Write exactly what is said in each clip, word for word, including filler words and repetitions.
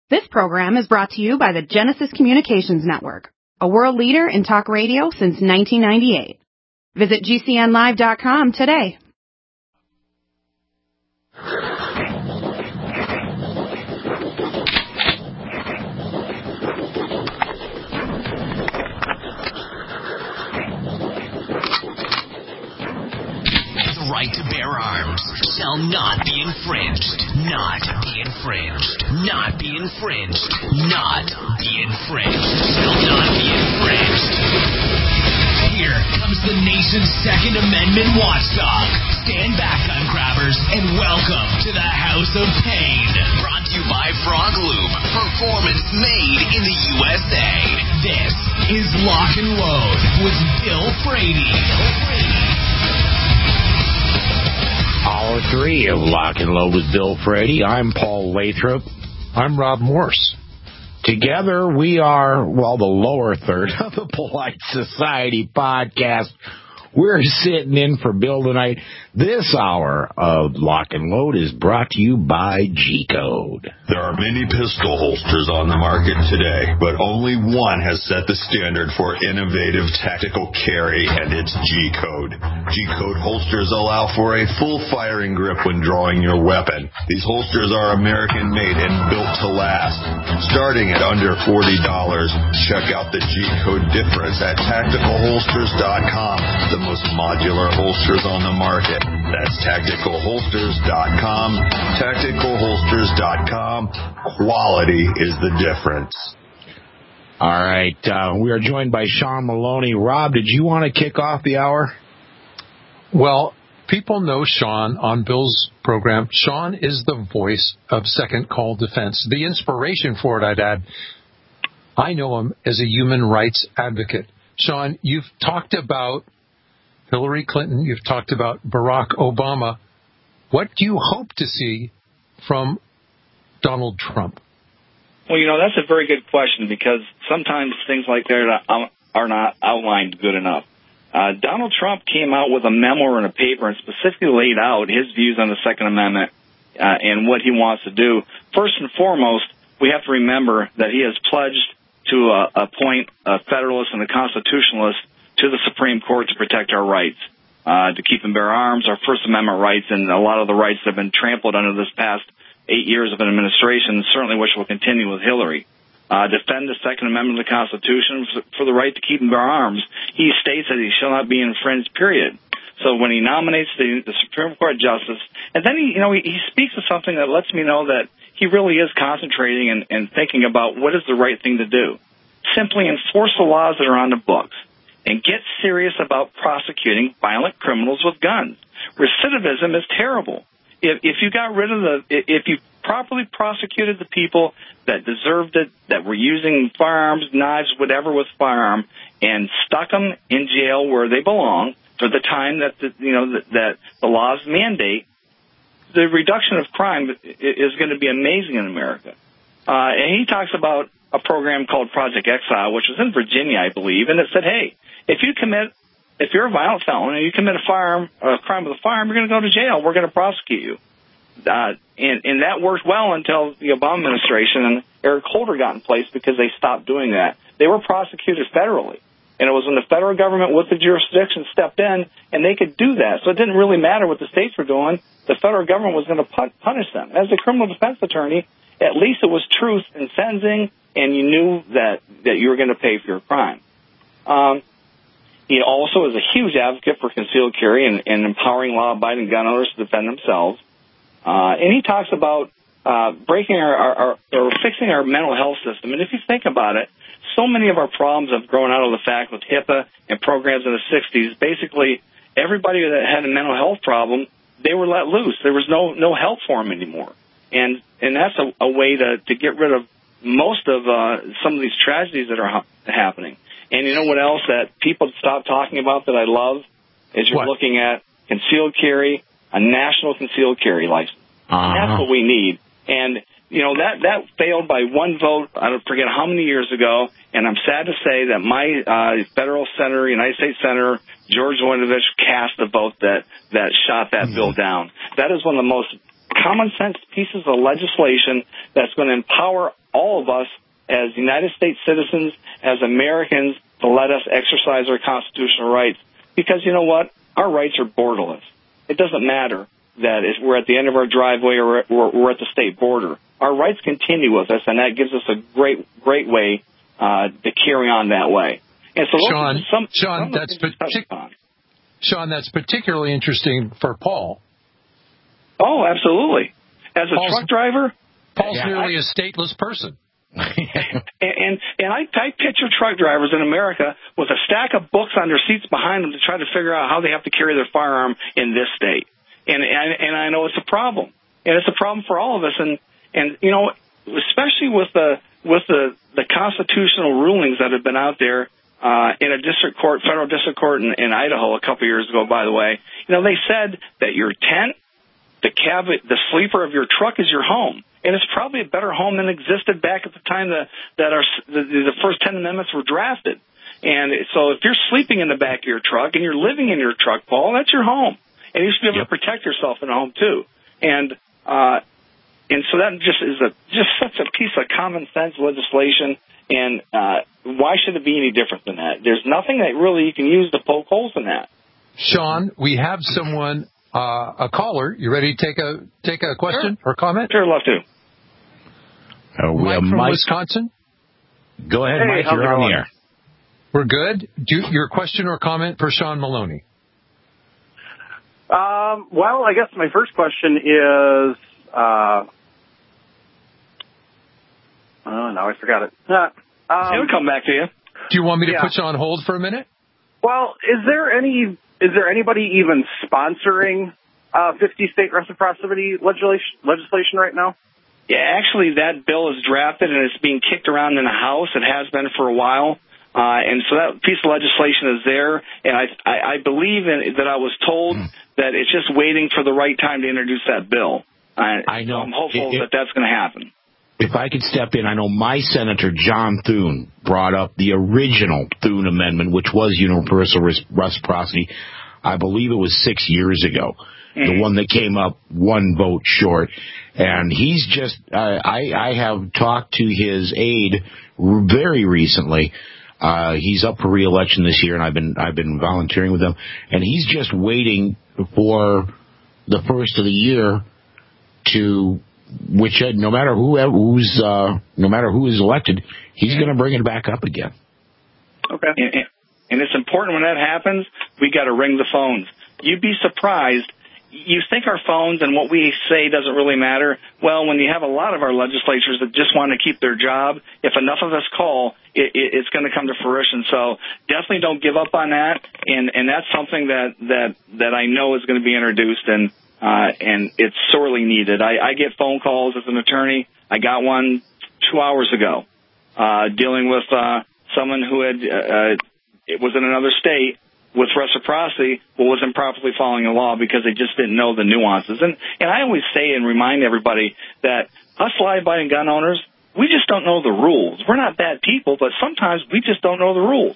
This program is brought to you by the Genesis Communications Network, a world leader in talk radio since nineteen ninety-eight. Visit G C N live dot com today. The right to bear arms shall not be infringed. Not be infringed. Not be infringed. Not be infringed. Shall not be infringed. Here comes the nation's Second Amendment watchdog. Stand back, gun grabbers, and welcome to the House of Pain. Brought to you by Frog Lube. Performance made in the U S A. This is Lock and Load with Bill Frady. Bill Frady. Hour three of Lock and Load with Bill Frady. I'm Paul Lathrop. I'm Rob Morse. Together we are, well, the lower third of the Polite Society podcast. We're sitting in for Bill tonight. This hour of Lock and Load is brought to you by G-Code. There are many pistol holsters on the market today, but only one has set the standard for innovative tactical carry, and it's G-Code. G-Code holsters allow for a full firing grip when drawing your weapon. These holsters are American-made and built to last. Starting at under forty dollars, check out the G-Code difference at tactical holsters dot com, the most modular holsters on the market. That's tactical holsters dot com. tactical holsters dot com. Quality is the difference. All right. Uh, we are joined by Sean Maloney. Rob, did you want to kick off the hour? Well, people know Sean on Bill's program. Sean is the voice of Second Call Defense. The inspiration for it, I'd add. I know him as a human rights advocate. Sean, you've talked about Hillary Clinton. You've talked about Barack Obama. What do you hope to see from Donald Trump? Well, you know, that's a very good question because sometimes things like that are not outlined good enough. Uh, Donald Trump came out with a memo and a paper and specifically laid out his views on the Second Amendment uh, and what he wants to do. First and foremost, we have to remember that he has pledged to uh, appoint a Federalist and a Constitutionalist to the Supreme Court to protect our rights, uh, to keep and bear arms, our First Amendment rights, and a lot of the rights that have been trampled under this past eight years of an administration, certainly which will continue with Hillary. Uh, defend the Second Amendment of the Constitution for the right to keep and bear arms. He states that he shall not be infringed, period. So when he nominates the, the Supreme Court justice, and then he, you know, he, he speaks of something that lets me know that he really is concentrating and, and thinking about what is the right thing to do. Simply enforce the laws that are on the books and get serious about prosecuting violent criminals with guns. Recidivism is terrible. If, if you got rid of the, if you properly prosecuted the people that deserved it, that were using firearms, knives, whatever with firearm, and stuck them in jail where they belong for the time that the, you know that, that the laws mandate, the reduction of crime is going to be amazing in America. Uh, and he talks about a program called Project Exile, which was in Virginia, I believe, and it said, hey, if you commit, if you're a violent felon and you commit a firearm, a crime with a firearm, you're going to go to jail. We're going to prosecute you. Uh, and, and that worked well until the Obama administration and Eric Holder got in place because they stopped doing that. They were prosecuted federally. And it was when the federal government with the jurisdiction stepped in and they could do that. So it didn't really matter what the states were doing. The federal government was going to punish them. As a criminal defense attorney, at least it was truth in sentencing, and you knew that, that you were going to pay for your crime. Um, he also is a huge advocate for concealed carry and, and empowering law-abiding gun owners to defend themselves. Uh, and he talks about uh, breaking our, our, our, or fixing our mental health system. And if you think about it, so many of our problems have grown out of the fact with HIPAA and programs in the sixties. Basically, everybody that had a mental health problem, they were let loose. There was no no help for them anymore. And and that's a, a way to, to get rid of most of uh, some of these tragedies that are ha- happening. And you know what else that people stop talking about that I love is you're what? looking at concealed carry, a national concealed carry license. Uh-huh. That's what we need. And, you know, that, that failed by one vote, I don't forget how many years ago, and I'm sad to say that my uh, federal senator, United States Senator George Winovich cast the vote that, that shot that mm-hmm. bill down. That is one of the most common sense pieces of legislation that's going to empower all of us as United States citizens, as Americans, to let us exercise our constitutional rights. Because you know what? Our rights are borderless. It doesn't matter that if we're at the end of our driveway or we're, we're at the state border. Our rights continue with us, and that gives us a great, great way uh, to carry on that way. And so, Sean, some, Sean, some that's partic- Sean, that's particularly interesting for Paul. Oh, absolutely. As a Paul's, truck driver, Paul's yeah, nearly I, a stateless person. and and, and I, I picture truck drivers in America with a stack of books on their seats behind them to try to figure out how they have to carry their firearm in this state. And and, and I know it's a problem, and it's a problem for all of us. And and you know, especially with the with the the constitutional rulings that have been out there uh, in a district court, federal district court in, in Idaho a couple years ago. By the way, you know, they said that your tent, the cab, the sleeper of your truck is your home. And it's probably a better home than existed back at the time that, that our, the, the first ten amendments were drafted. And so if you're sleeping in the back of your truck and you're living in your truck, Paul, that's your home. And you should be able yep. to protect yourself in a home, too. And uh, and so that just is a just such a piece of common sense legislation. And uh, why should it be any different than that? There's nothing that really you can use to poke holes in that. Sean, we have someone... Uh, a caller, you ready to take a take a question sure. or comment? Sure, love to. Uh, we Mike have from Mike. Wisconsin. Go ahead, hey, Mike. You're on the air. We're good. Do your question or comment for Sean Maloney. Um, well, I guess my first question is. Uh, oh, now I forgot it. Uh, um, It'll come back to you. Do you want me to yeah. put you on hold for a minute? Well, is there any? Is there anybody even sponsoring uh, fifty state reciprocity legislation, legislation right now? Yeah, actually, that bill is drafted and it's being kicked around in the House. It has been for a while. Uh, and so that piece of legislation is there. And I, I, I believe in, that I was told mm. that it's just waiting for the right time to introduce that bill. Uh, I know. So I'm hopeful it, it, that that's going to happen. If I could step in, I know my Senator John Thune brought up the original Thune Amendment, which was universal reciprocity. I believe it was six years ago, mm-hmm. the one that came up one vote short. And he's just, uh, I, I have talked to his aide very recently. Uh, he's up for re-election this year, and I've been I've been volunteering with him. And he's just waiting for the first of the year to. Which uh, no matter who who's uh, no matter who is elected, he's going to bring it back up again. Okay, and, and it's important when that happens. We got to ring the phones. You'd be surprised. You think our phones and what we say doesn't really matter. Well, when you have a lot of our legislatures that just want to keep their job, if enough of us call, it, it, it's going to come to fruition. So definitely don't give up on that. And and that's something that that that I know is going to be introduced and. Uh, and it's sorely needed. I, I get phone calls as an attorney. I got one two hours ago, uh, dealing with, uh, someone who had, uh, it was in another state with reciprocity, but was improperly following the law because they just didn't know the nuances. And, and I always say and remind everybody that us law-abiding gun owners, we just don't know the rules. We're not bad people, but sometimes we just don't know the rules.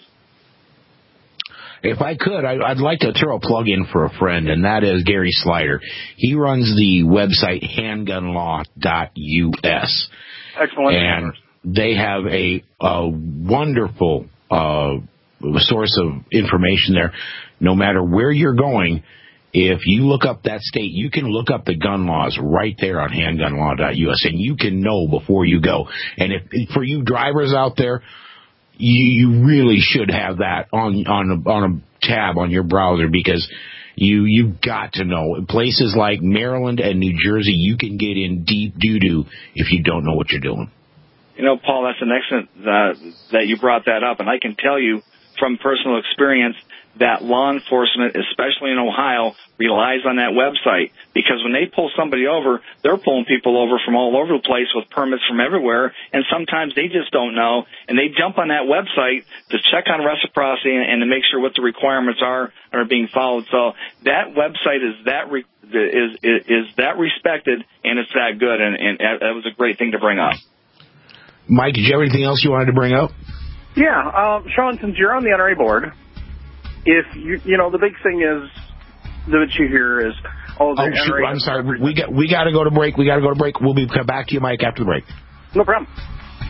If I could, I'd like to throw a plug in for a friend, and that is Gary Slider. He runs the website handgun law dot U S. Excellent. And they have a, a wonderful uh, source of information there. No matter where you're going, if you look up that state, you can look up the gun laws right there on handgun law dot U S, and you can know before you go. And if for you drivers out there, You, you really should have that on on a, on a tab on your browser because you you've got to know. In places like Maryland and New Jersey, you can get in deep doo doo if you don't know what you're doing. You know, Paul, that's an excellent uh, that you brought that up, and I can tell you from personal experience that law enforcement, especially in Ohio, relies on that website because when they pull somebody over, they're pulling people over from all over the place with permits from everywhere, and sometimes they just don't know, and they jump on that website to check on reciprocity and, and to make sure what the requirements are are being followed. So that website is that re- is, is is that respected and it's that good, and, and that was a great thing to bring up. Mike, did you have anything else you wanted to bring up? Yeah, um, Sean, since you're on the N R A board, if you you know the big thing is that you hear is oh, the oh N R A shoot, I'm sorry, we got we got to go to break. We got to go to break. We'll be come back to you, Mike, after the break. No problem.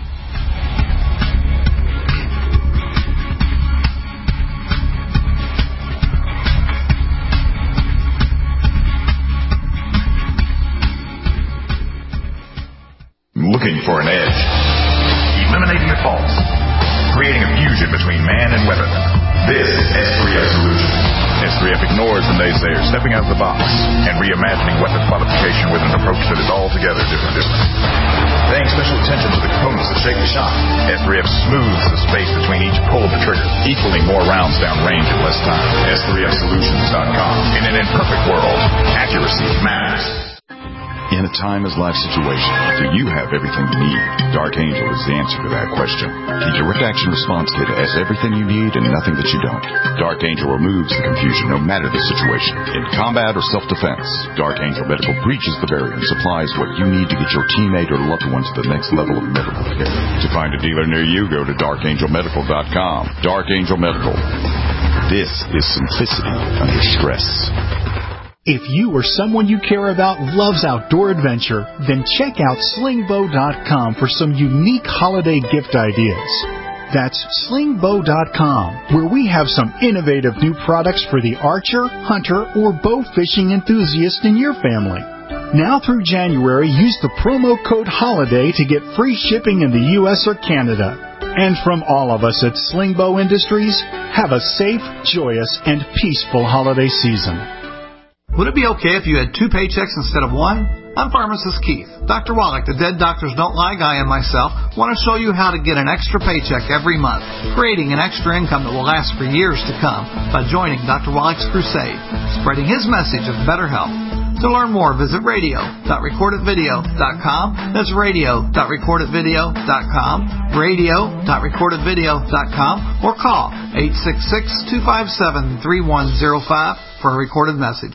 looking for an edge. Eliminating the false. Creating a fusion between man and weapon. This is S three F Solutions. S three F ignores the naysayers, stepping out of the box and reimagining weapons modification with an approach that is altogether different. different. Paying special attention to the components that shape the shot, S three F smooths the space between each pull of the trigger, equaling more rounds down range in less time. S three F Solutions dot com. In an imperfect world, accuracy matters. In a time as life situation, do you have everything you need? Dark Angel is the answer to that question. The Direct Action Response Kit has everything you need and nothing that you don't. Dark Angel removes the confusion no matter the situation. In combat or self-defense, Dark Angel Medical breaches the barrier and supplies what you need to get your teammate or loved one to the next level of medical care. To find a dealer near you, go to dark angel medical dot com. Dark Angel Medical. This is simplicity under stress. If you or someone you care about loves outdoor adventure, then check out sling bow dot com for some unique holiday gift ideas. That's sling bow dot com, where we have some innovative new products for the archer, hunter, or bow fishing enthusiast in your family. Now through January, use the promo code HOLIDAY to get free shipping in the U S or Canada. And from all of us at Sling Bow Industries, have a safe, joyous, and peaceful holiday season. Would it be okay if you had two paychecks instead of one? I'm pharmacist Keith. Doctor Wallach, the Dead Doctors Don't Lie guy, and myself want to show you how to get an extra paycheck every month, creating an extra income that will last for years to come by joining Doctor Wallach's crusade, spreading his message of better health. To learn more, visit radio dot record it video dot com. That's radio dot record it video dot com, radio dot record it video dot com, or call eight six six, two five seven, three one zero five for a recorded message.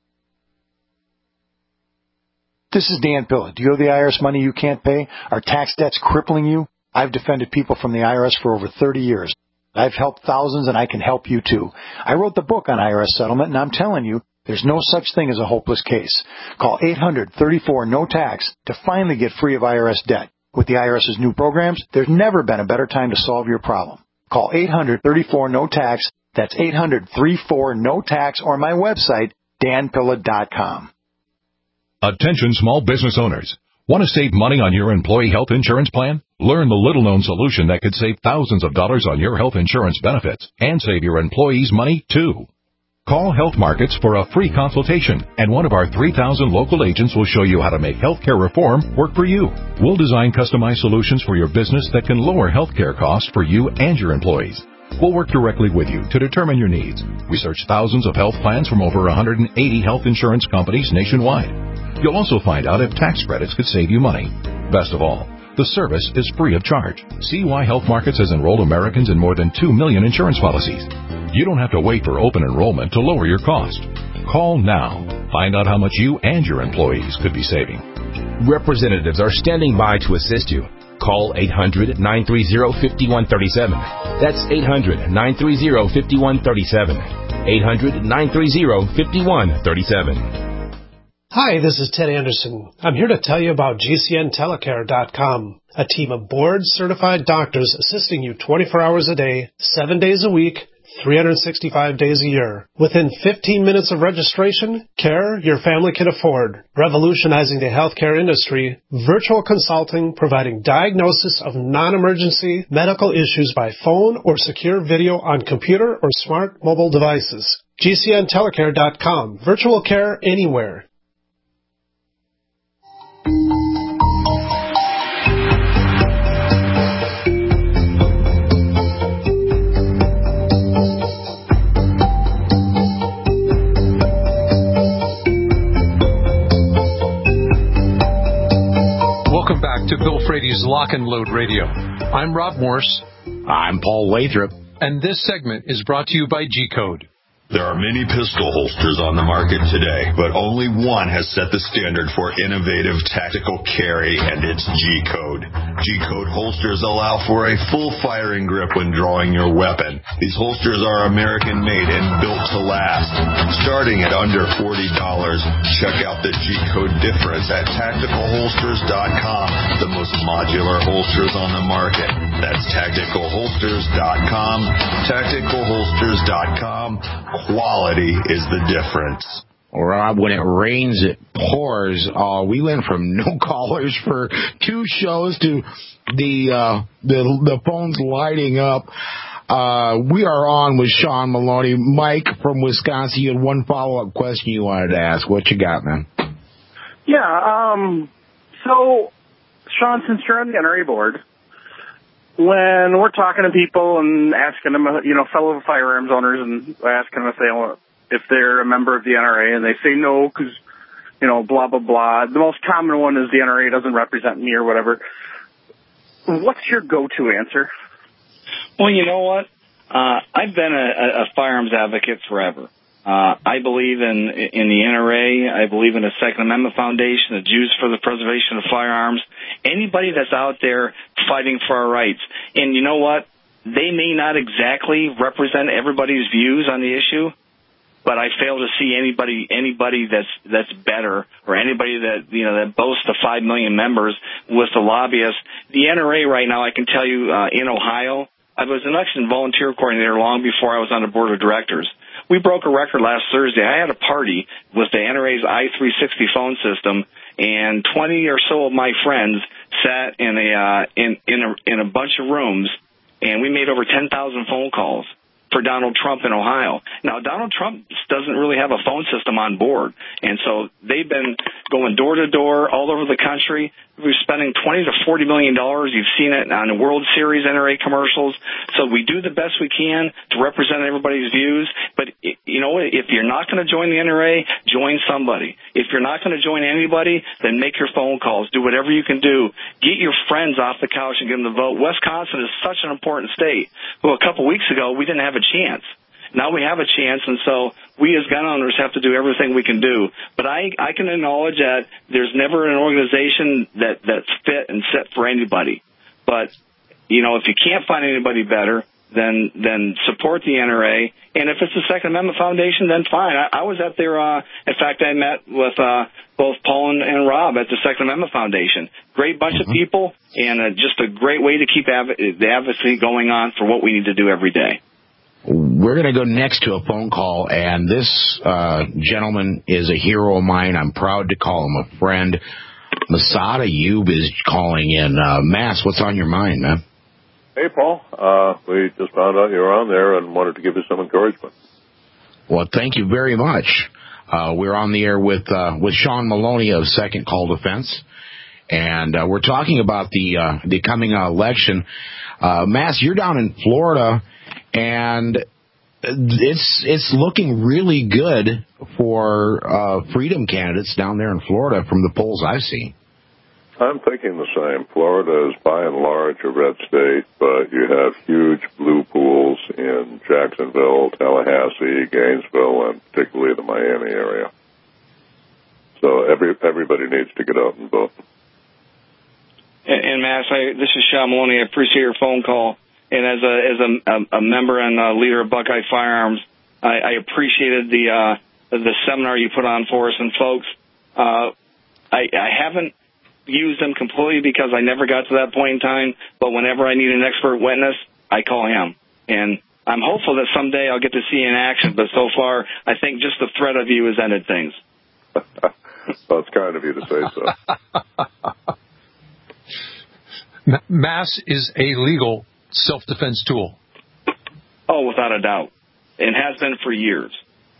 This is Dan Pilla. Do you owe the I R S money you can't pay? Are tax debts crippling you? I've defended people from the I R S for over thirty years. I've helped thousands, and I can help you too. I wrote the book on I R S settlement, and I'm telling you, there's no such thing as a hopeless case. Call eight hundred, thirty-four, no tax to finally get free of I R S debt. With the I R S's new programs, there's never been a better time to solve your problem. Call eight hundred, thirty-four, no tax. That's eight hundred, thirty-four, no tax, or my website, dan pilla dot com. Attention small business owners. Want to save money on your employee health insurance plan? Learn the little-known solution that could save thousands of dollars on your health insurance benefits and save your employees money, too. Call Health Markets for a free consultation, and one of our three thousand local agents will show you how to make healthcare reform work for you. We'll design customized solutions for your business that can lower healthcare costs for you and your employees. We'll work directly with you to determine your needs. We search thousands of health plans from over one hundred eighty health insurance companies nationwide. You'll also find out if tax credits could save you money. Best of all, the service is free of charge. See why Health Markets has enrolled Americans in more than two million insurance policies. You don't have to wait for open enrollment to lower your cost. Call now. Find out how much you and your employees could be saving. Representatives are standing by to assist you. Call eight hundred, nine three zero, five one three seven. That's eight hundred, nine three zero, five one three seven. eight hundred, nine three zero, five one three seven. Hi, this is Ted Anderson. I'm here to tell you about G C N telecare dot com, a team of board-certified doctors assisting you twenty-four hours a day, seven days a week, three hundred sixty-five days a year. Within fifteen minutes of registration, care your family can afford. Revolutionizing the healthcare industry, virtual consulting providing diagnosis of non-emergency medical issues by phone or secure video on computer or smart mobile devices. G C N telecare dot com. Virtual care anywhere. Welcome back to Bill Frady's Lock and Load Radio. I'm Rob Morse. I'm Paul Lathrop. And this segment is brought to you by G-Code. There are many pistol holsters on the market today, but only one has set the standard for innovative tactical carry, and it's G-Code. G-Code holsters allow for a full firing grip when drawing your weapon. These holsters are American-made and built to last. Starting at under forty dollars, check out the G-Code difference at tactical holsters dot com, the most modular holsters on the market. That's tactical holsters dot com, tactical holsters dot com. Quality is the difference. Rob, when it rains, it pours. Uh, we went from no callers for two shows to the uh, the the phones lighting up. Uh, we are on with Sean Maloney. Mike from Wisconsin, you had one follow-up question you wanted to ask. What you got, man? Yeah, um, so, Sean, since you're on the N R A board, when we're talking to people and asking them, you know, fellow firearms owners, and asking them if they want, if they're a member of the N R A, and they say no because, you know, blah, blah, blah. The most common one is the N R A doesn't represent me or whatever. What's your go-to answer? Well, you know what? Uh, I've been a, a firearms advocate forever. Uh, I believe in in the N R A. I believe in the Second Amendment Foundation, the Jews for the Preservation of Firearms. Anybody that's out there fighting for our rights. And you know what? They may not exactly represent everybody's views on the issue, but I fail to see anybody anybody that's that's better, or anybody that you know that boasts the five million members with the lobbyists. The N R A right now, I can tell you, uh, in Ohio, I was an election volunteer coordinator long before I was on the board of directors. We broke a record last Thursday. I had a party with the N R A's I three sixty phone system, and twenty or so of my friends sat in a uh, in in a in a bunch of rooms, and we made over ten thousand phone calls for Donald Trump in Ohio. Now, Donald Trump doesn't really have a phone system on board, and so they've been going door to door all over the country. We're spending twenty to forty million dollars. You've seen it on the World Series N R A commercials. So we do the best we can to represent everybody's views. But you know, if you're not going to join the N R A, join somebody. If you're not going to join anybody, then make your phone calls. Do whatever you can do. Get your friends off the couch and get them to vote. Wisconsin is such an important state. Well, a couple weeks ago, we didn't have a chance. Now we have a chance, and so we as gun owners have to do everything we can do. But I, I can acknowledge that there's never an organization that, that's fit and set for anybody. But, you know, if you can't find anybody better, then then support the N R A. And if it's the Second Amendment Foundation, then fine. I, I was at their, uh, in fact, I met with uh, both Paul and, and Rob at the Second Amendment Foundation. Great bunch mm-hmm. of people, and uh, just a great way to keep av- the advocacy going on for what we need to do every day. We're going to go next to a phone call, and this uh, gentleman is a hero of mine. I'm proud to call him a friend. Masada Yub is calling in. Uh, Mass, what's on your mind, man? Hey, Paul. Uh, we just found out you were on there and wanted to give you some encouragement. Well, thank you very much. Uh, we're on the air with uh, with Sean Maloney of Second Call Defense, and uh, we're talking about the uh, the coming uh, election. Uh, Mass, you're down in Florida, and it's it's looking really good for uh, freedom candidates down there in Florida from the polls I've seen. I'm thinking the same. Florida is by and large a red state, but you have huge blue pools in Jacksonville, Tallahassee, Gainesville, and particularly the Miami area. So every everybody needs to get out and vote. And, and Mass, I, this is Sean Maloney. I appreciate your phone call. And as a as a, a member and a leader of Buckeye Firearms, I, I appreciated the uh, the seminar you put on for us. And folks, uh, I, I haven't used them completely because I never got to that point in time. But whenever I need an expert witness, I call him. And I'm hopeful that someday I'll get to see you in action. But so far, I think just the threat of you has ended things. Well, it's kind of you to say so. Mass is a legal self-defense tool. Oh, without a doubt. It has been for years.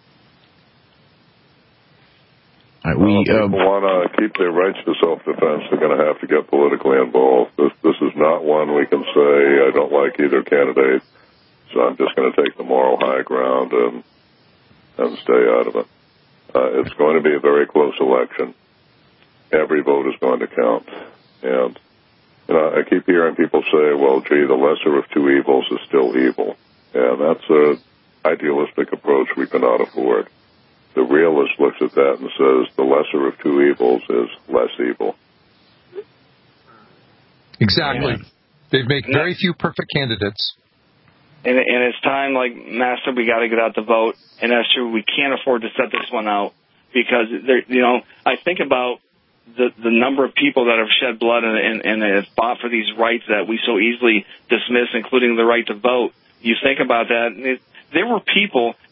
Right, we well, if people uh, want to keep their rights to self-defense, they're going to have to get politically involved. This, this is not one we can say, I don't like either candidate, so I'm just going to take the moral high ground and, and stay out of it. Uh, it's going to be a very close election. Every vote is going to count. And You know, I keep hearing people say, well, gee, the lesser of two evils is still evil. And that's an idealistic approach we cannot afford. The realist looks at that and says the lesser of two evils is less evil. Exactly. Yeah. They make very few perfect candidates. And, and it's time, like, Master, we got to get out the vote. And that's true. We can't afford to set this one out because, there, you know, I think about The, the number of people that have shed blood and, and, and have fought for these rights that we so easily dismiss, including the right to vote. You think about that. It, there were people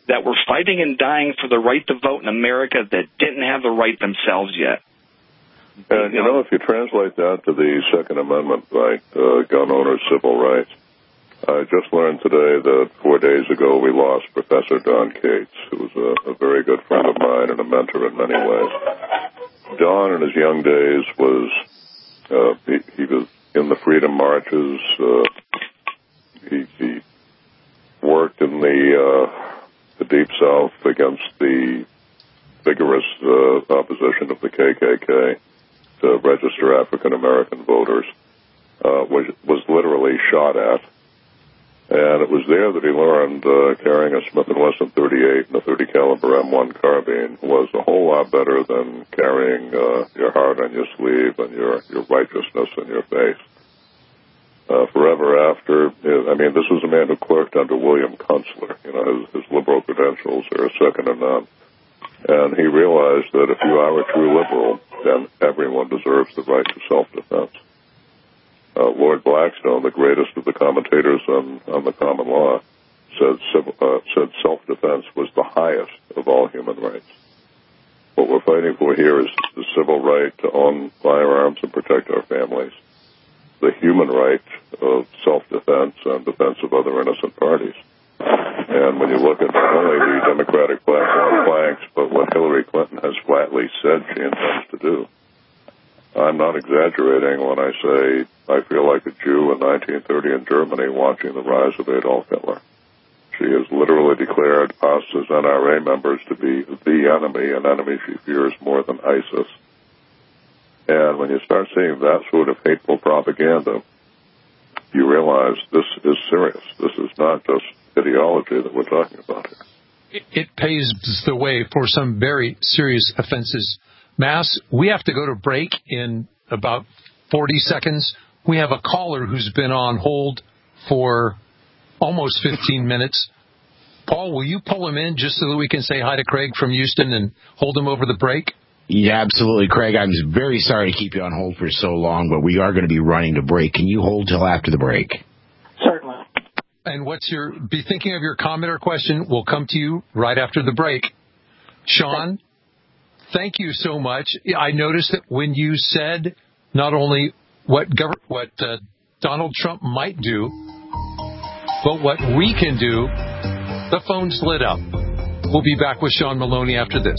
that were fighting and dying for the right to vote in America that didn't have the right themselves yet. And, you know, if you translate that to the Second Amendment right, uh, gun owners' civil rights, I just learned today that four days ago we lost Professor Don Cates, who was a, a very good friend of mine and a mentor in many ways. Don, in his young days, was uh, he, he was in the freedom marches. Uh, he, he worked in the uh, the Deep South against the vigorous uh, opposition of the K K K to register African American voters. Uh, was was literally shot at. And it was there that he learned uh, carrying a Smith and Wesson thirty-eight and a thirty caliber M one carbine was a whole lot better than carrying uh, your heart on your sleeve and your, your righteousness in your face. Uh, forever after, I mean, this was a man who clerked under William Kunstler. You know, his, his liberal credentials are second to none. And he realized that if you are a true liberal, then everyone deserves the right to self-defense. Uh, Lord Blackstone, the greatest of the commentators on, on the common law, said, civil, uh, said self-defense was the highest of all human rights. What we're fighting for here is the civil right to own firearms and protect our families, the human right of self-defense and defense of other innocent parties. And when you look at not only the Democratic platform planks, but what Hillary Clinton has flatly said she intends to do, I'm not exaggerating when I say I feel like a Jew in nineteen thirty in Germany watching the rise of Adolf Hitler. She has literally declared us as N R A members to be the enemy, an enemy she fears more than ISIS. And when you start seeing that sort of hateful propaganda, you realize this is serious. This is not just ideology that we're talking about here. It, it paves the way for some very serious offenses. Mass, we have to go to break in about forty seconds. We have a caller who's been on hold for almost fifteen minutes. Paul, will you pull him in just so that we can say hi to Craig from Houston and hold him over the break? Yeah, absolutely, Craig. I'm very sorry to keep you on hold for so long, but we are going to be running to break. Can you hold till after the break? Certainly. And what's your, be thinking of your comment or question. We'll come to you right after the break. Sean, thank you so much. I noticed that when you said not only what gov- what uh, Donald Trump might do, but what we can do, the phone's lit up. We'll be back with Sean Maloney after this.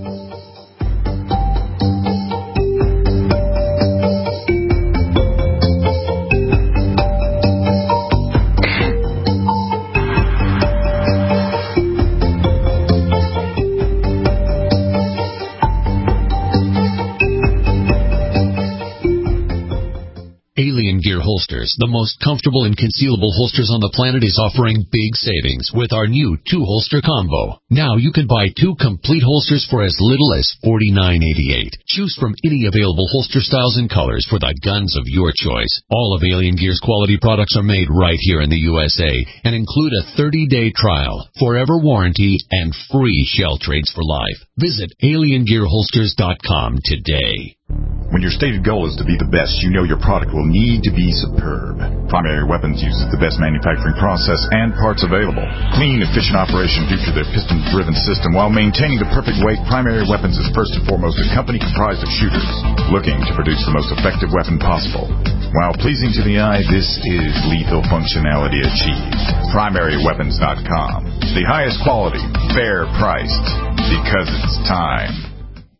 Alien Gear Holsters, the most comfortable and concealable holsters on the planet, is offering big savings with our new two-holster combo. Now you can buy two complete holsters for as little as forty-nine eighty-eight. Choose from any available holster styles and colors for the guns of your choice. All of Alien Gear's quality products are made right here in the U S A and include a thirty-day trial, forever warranty, and free shell trades for life. Visit alien gear holsters dot com today. When your stated goal is to be the best, you know your product will need to be superb. Primary Weapons uses the best manufacturing process and parts available. Clean, efficient operation due to their piston-driven system. While maintaining the perfect weight, Primary Weapons is first and foremost a company comprised of shooters looking to produce the most effective weapon possible. While pleasing to the eye, this is lethal functionality achieved. primary weapons dot com. The highest quality, fair priced, because it's time.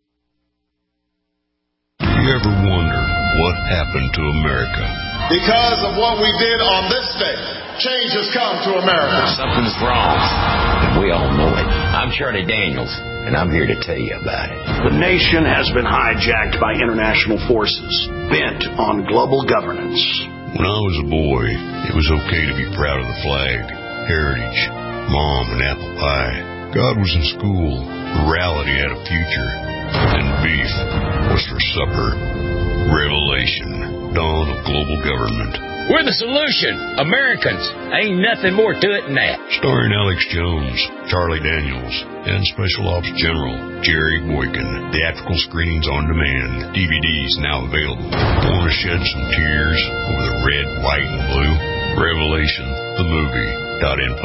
You ever wonder what happened to America? Because of what we did on this day, change has come to America. Something's wrong, and we all know it. I'm Charlie Daniels, and I'm here to tell you about it. The nation has been hijacked by international forces bent on global governance. When I was a boy, it was okay to be proud of the flag, heritage, mom, and apple pie. God was in school. Morality had a future. And beef was for supper. Revelation. Dawn of global government. We're the solution. Americans. Ain't nothing more to it than that. Starring Alex Jones, Charlie Daniels, and Special Ops General Jerry Boykin. Theatrical screenings on demand. D V Ds now available. Want to shed some tears over the red, white, and blue? Revelation, the movie dot info.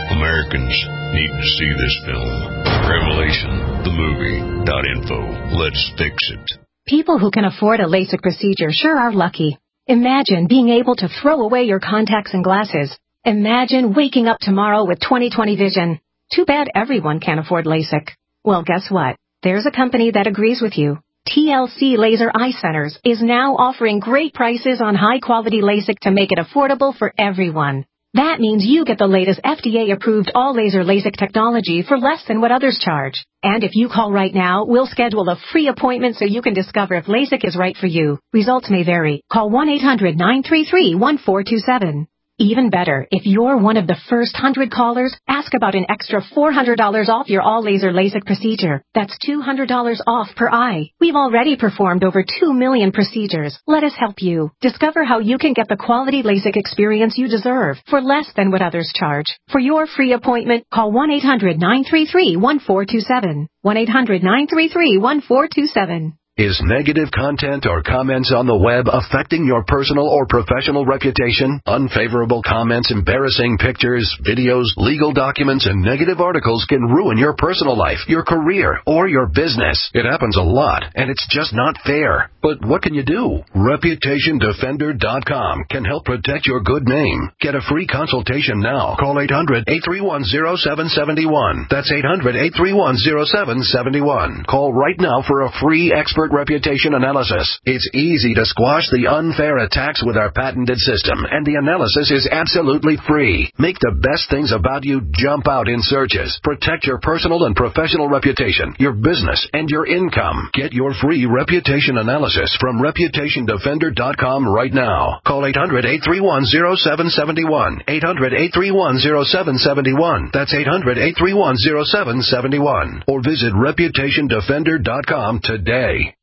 Americans need to see this film. Revelation, the movie, dot info. Let's fix it. People who can afford a LASIK procedure sure are lucky. Imagine being able to throw away your contacts and glasses. Imagine waking up tomorrow with twenty twenty vision. Too bad everyone can't afford LASIK. Well, guess what? There's a company that agrees with you. T L C Laser Eye Centers is now offering great prices on high-quality LASIK to make it affordable for everyone. That means you get the latest F D A-approved all-laser LASIK technology for less than what others charge. And if you call right now, we'll schedule a free appointment so you can discover if LASIK is right for you. Results may vary. Call one eight hundred nine three three one four two seven. Even better, if you're one of the first one hundred callers, ask about an extra four hundred dollars off your all-laser LASIK procedure. That's two hundred dollars off per eye. We've already performed over two million procedures. Let us help you. Discover how you can get the quality LASIK experience you deserve for less than what others charge. For your free appointment, call one eight hundred nine three three one four two seven. one eight hundred nine three three one four two seven. Is negative content or comments on the web affecting your personal or professional reputation? Unfavorable comments, embarrassing pictures, videos, legal documents, and negative articles can ruin your personal life, your career, or your business. It happens a lot, and it's just not fair. But what can you do? Reputation Defender dot com can help protect your good name. Get a free consultation now. Call eight hundred eight three one oh seven seven one. That's eight hundred eight three one oh seven seven one. Call right now for a free expert reputation analysis. It's easy to squash the unfair attacks with our patented system, and the analysis is absolutely free. Make the best things about you jump out in searches. Protect your personal and professional reputation, your business, and your income. Get your free reputation analysis from Reputation Defender dot com right now. Call eight hundred eight three one oh seven seven one. eight hundred eight three one oh seven seven one. That's eight hundred eight three one oh seven seven one. Or visit Reputation Defender dot com today.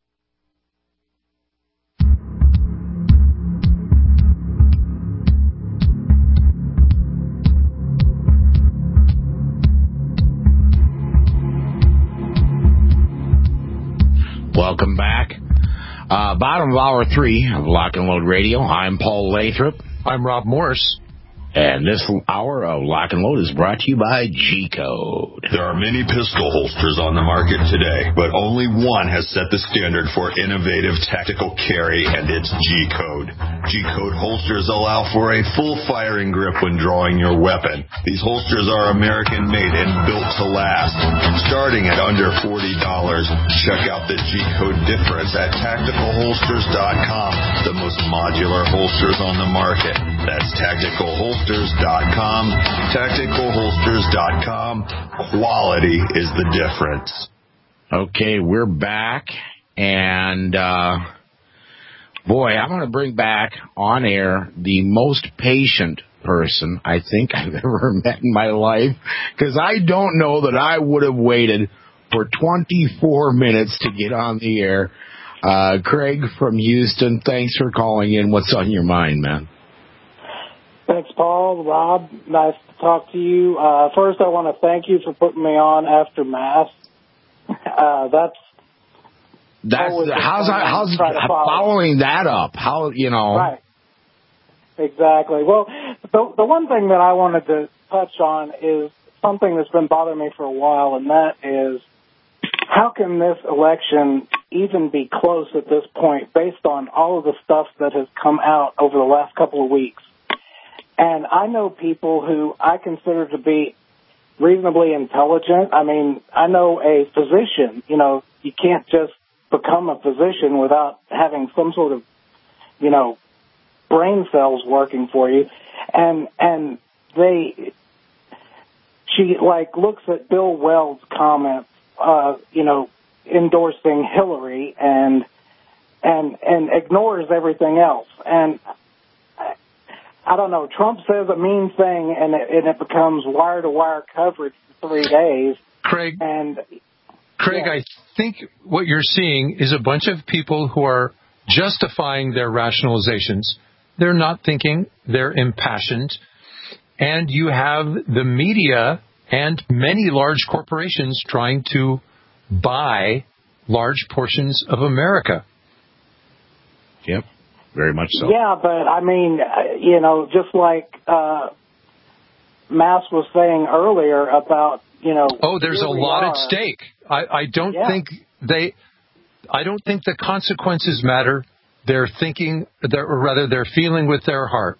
Welcome back. Uh, bottom of hour three of Lock and Load Radio. I'm Paul Lathrop. I'm Rob Morris. And this hour of Lock and Load is brought to you by G-Code. There are many pistol holsters on the market today, but only one has set the standard for innovative tactical carry, and it's G-Code. G-Code holsters allow for a full firing grip when drawing your weapon. These holsters are American-made and built to last. Starting at under forty dollars, check out the G-Code difference at tactical holsters dot com, the most modular holsters on the market. That's tactical holsters dot com. tactical holsters dot com. Quality is the difference. Okay, we're back, and uh, boy, I'm going to bring back on air the most patient person I think I've ever met in my life, because I don't know that I would have waited for twenty-four minutes to get on the air. Uh, Craig from Houston, thanks for calling in. What's on your mind, man? Thanks, Paul. Rob, nice to talk to you. Uh, first, I want to thank you for putting me on after Mass. Uh, that's that's how's I, how's following that up? How you know? Right. Exactly. Well, the the one thing that I wanted to touch on is something that's been bothering me for a while, and that is how can this election even be close at this point, based on all of the stuff that has come out over the last couple of weeks. And I know people who I consider to be reasonably intelligent. I mean, I know a physician. You know, you can't just become a physician without having some sort of, you know, brain cells working for you. And and they, she, like, looks at Bill Weld's comments, uh, you know, endorsing Hillary and and and ignores everything else. And I don't know, Trump says a mean thing, and it, and it becomes wire-to-wire coverage for three days. Craig, and Craig, yeah. I think what you're seeing is a bunch of people who are justifying their rationalizations. They're not thinking, they're impassioned. And you have the media and many large corporations trying to buy large portions of America. Yep. Very much so. Yeah, but I mean, you know, just like uh, Mass was saying earlier about, you know. Oh, there's a lot are. at stake. I, I don't yeah. think they, I don't think the consequences matter. They're thinking, they're, or rather, they're feeling with their heart.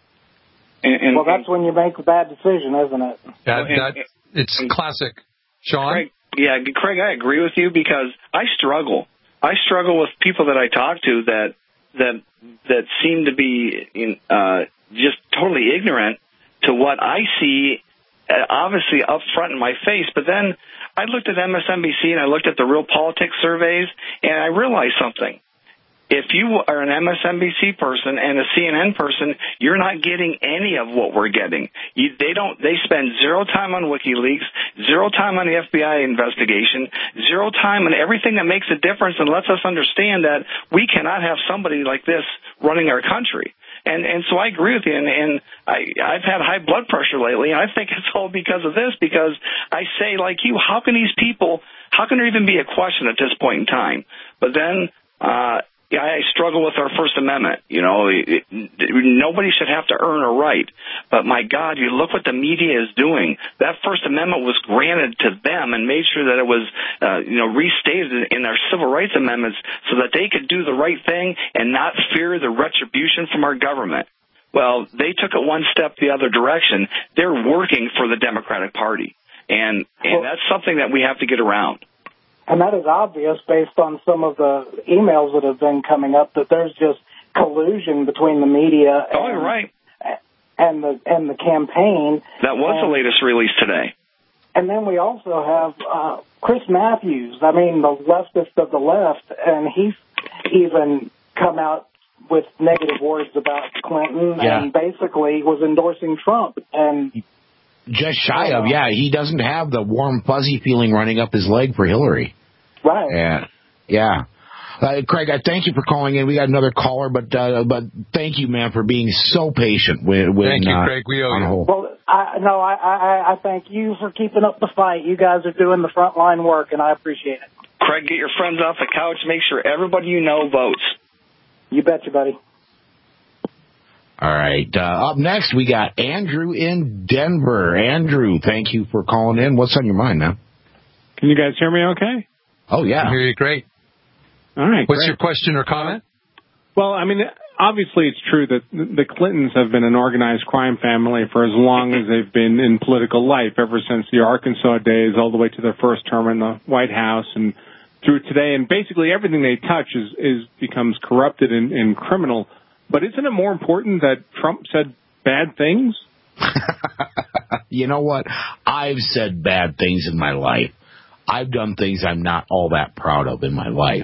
And, and, well, that's when you make a bad decision, isn't it? That, and, that it's and, classic. Sean? Craig, yeah, Craig, I agree with you because I struggle. I struggle with people that I talk to that that that seem to be in, uh, just totally ignorant to what I see, uh, obviously up front in my face. But then I looked at M S N B C and I looked at the Real Politics surveys, and I realized something. If you are an M S N B C person and a C N N person, you're not getting any of what we're getting. You, they don't. They spend zero time on WikiLeaks, zero time on the F B I investigation, zero time on everything that makes a difference and lets us understand that we cannot have somebody like this running our country. And and so I agree with you. And, and I, I've had high blood pressure lately, and I think it's all because of this. Because I say, like you, how can these people? How can there even be a question at this point in time? But then. uh Yeah, I struggle with our First Amendment. You know, it, it, nobody should have to earn a right. But, my God, you look what the media is doing. That First Amendment was granted to them and made sure that it was, uh, you know, restated in our civil rights amendments so that they could do the right thing and not fear the retribution from our government. Well, they took it one step the other direction. They're working for the Democratic Party. And, and that's something that we have to get around. And that is obvious based on some of the emails that have been coming up that there's just collusion between the media and, oh, you're right. and the and the campaign. That was and, the latest release today. And then we also have uh, Chris Matthews, I mean, the leftist of the left, and he's even come out with negative words about Clinton yeah. and basically was endorsing Trump. And just shy of, yeah, he doesn't have the warm, fuzzy feeling running up his leg for Hillary. Right. Yeah. Yeah. Uh, Craig, I thank you for calling in. We got another caller, but uh, but thank you, man, for being so patient. When, when, thank you, uh, Craig. We owe you. Well, I, no, I, I, I thank you for keeping up the fight. You guys are doing the frontline work, and I appreciate it. Craig, get your friends off the couch. Make sure everybody you know votes. You betcha, buddy. All right. Uh, up next, we got Andrew in Denver. Andrew, thank you for calling in. What's on your mind, man? Can you guys hear me okay? Oh, yeah. I hear you great. All right. What's great. your question or comment? Well, I mean, obviously it's true that the Clintons have been an organized crime family for as long as they've been in political life, ever since the Arkansas days all the way to their first term in the White House and through today. And basically everything they touch is, is becomes corrupted and, and criminal. But isn't it more important that Trump said bad things? You know what? I've said bad things in my life. I've done things I'm not all that proud of in my life.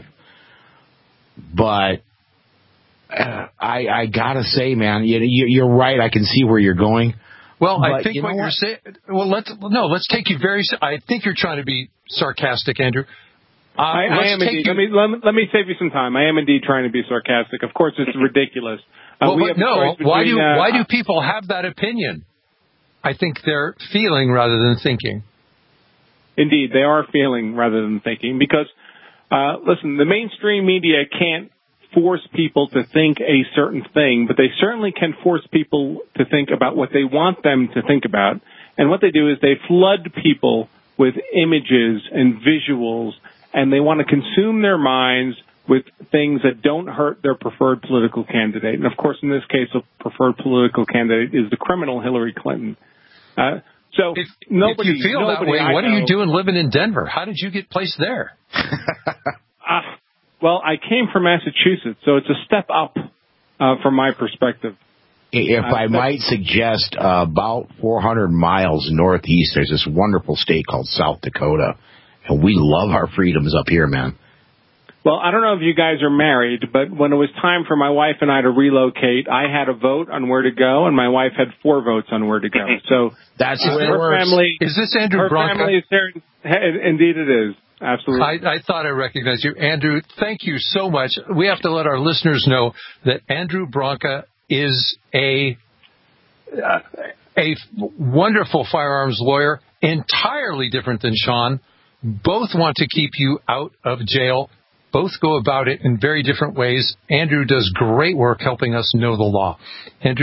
But uh, I, I got to say, man, you, you're right. I can see where you're going. Well, but I think you what, what you're saying, well, let's, no, let's take you very, I think you're trying to be sarcastic, Andrew. Uh, I, I am indeed. Let me, let me let me save you some time. I am indeed trying to be sarcastic. Of course, it's ridiculous. Uh, well, we have no, between, why do uh, why do people have that opinion? I think they're feeling rather than thinking. Indeed, they are feeling rather than thinking because, uh, listen, the mainstream media can't force people to think a certain thing, but they certainly can force people to think about what they want them to think about. And what they do is they flood people with images and visuals, and they want to consume their minds with things that don't hurt their preferred political candidate. And, of course, in this case, the preferred political candidate is the criminal Hillary Clinton. Uh, so if, nobody, if you feel nobody that way, I what know, are you doing living in Denver? How did you get placed there? uh, well, I came from Massachusetts, so it's a step up uh, from my perspective. If uh, I might suggest, uh, about four hundred miles northeast, there's this wonderful state called South Dakota. And we love our freedoms up here, man. Well, I don't know if you guys are married, but when it was time for my wife and I to relocate, I had a vote on where to go, and my wife had four votes on where to go. So that's uh, where her family. Is this Andrew her Bronca? Family is there. Indeed, it is. Absolutely. I, I thought I recognized you, Andrew. Thank you so much. We have to let our listeners know that Andrew Bronca is a uh, a wonderful firearms lawyer, entirely different than Sean. Both want to keep you out of jail. Both go about it in very different ways. Andrew does great work helping us know the law. Andrew,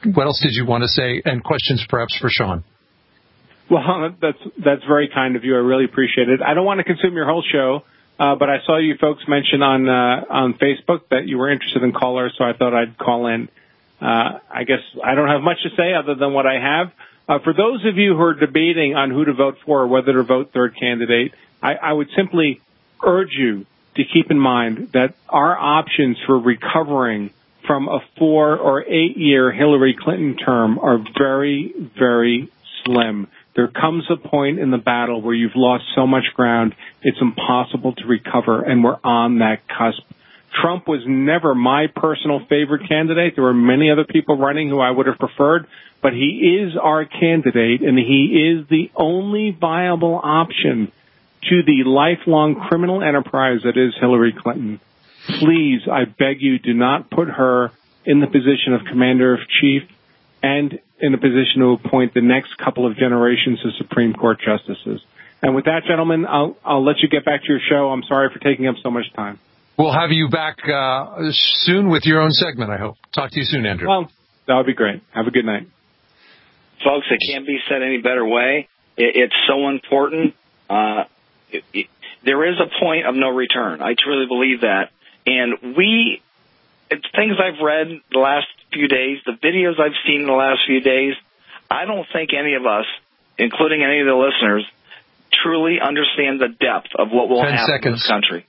what else did you want to say? And questions perhaps for Sean. Well, that's that's very kind of you. I really appreciate it. I don't want to consume your whole show, uh, but I saw you folks mention on uh, on Facebook that you were interested in callers, so I thought I'd call in. Uh, I guess I don't have much to say other than what I have. Uh, for those of you who are debating on who to vote for or whether to vote third candidate, I, I would simply urge you to keep in mind that our options for recovering from a four or eight year Hillary Clinton term are very, very slim. There comes a point in the battle where you've lost so much ground, it's impossible to recover, and we're on that cusp. Trump was never my personal favorite candidate. There were many other people running who I would have preferred, but he is our candidate, and he is the only viable option to the lifelong criminal enterprise that is Hillary Clinton. Please, I beg you, do not put her in the position of commander-in-chief and in a position to appoint the next couple of generations of Supreme Court justices. And with that, gentlemen, I'll, I'll let you get back to your show. I'm sorry for taking up so much time. We'll have you back uh, soon with your own segment, I hope. Talk to you soon, Andrew. Well, that would be great. Have a good night. Folks, it can't be said any better way. It, it's so important. Uh, it, it, there is a point of no return. I truly believe that. And we, it's things I've read the last few days, the videos I've seen in the last few days, I don't think any of us, including any of the listeners, truly understand the depth of what will happen seconds. in this country.